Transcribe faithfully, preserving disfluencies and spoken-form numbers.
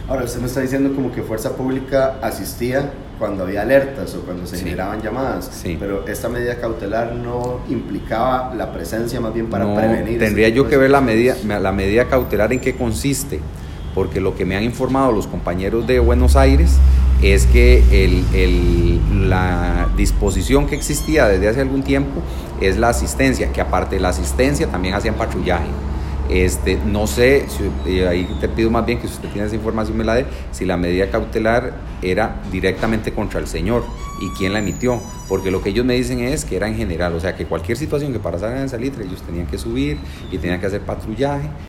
Ahora, usted me está diciendo como que Fuerza Pública asistía cuando había alertas o cuando se Sí. generaban llamadas, Sí. pero esta medida cautelar no implicaba la presencia más bien para No, prevenir. tendría ese yo tipo que de ver la medida, situaciones. la medida cautelar en qué consiste, porque lo que me han informado los compañeros de Buenos Aires es que el, el, la disposición que existía desde hace algún tiempo es la asistencia, que aparte de la asistencia también hacían patrullaje. Este, no sé, si, ahí te pido más bien que si usted tiene esa información me la dé, si la medida cautelar era directamente contra el señor y quién la emitió, porque lo que ellos me dicen es que era en general, o sea que cualquier situación que pasara en el salitre ellos tenían que subir y tenían que hacer patrullaje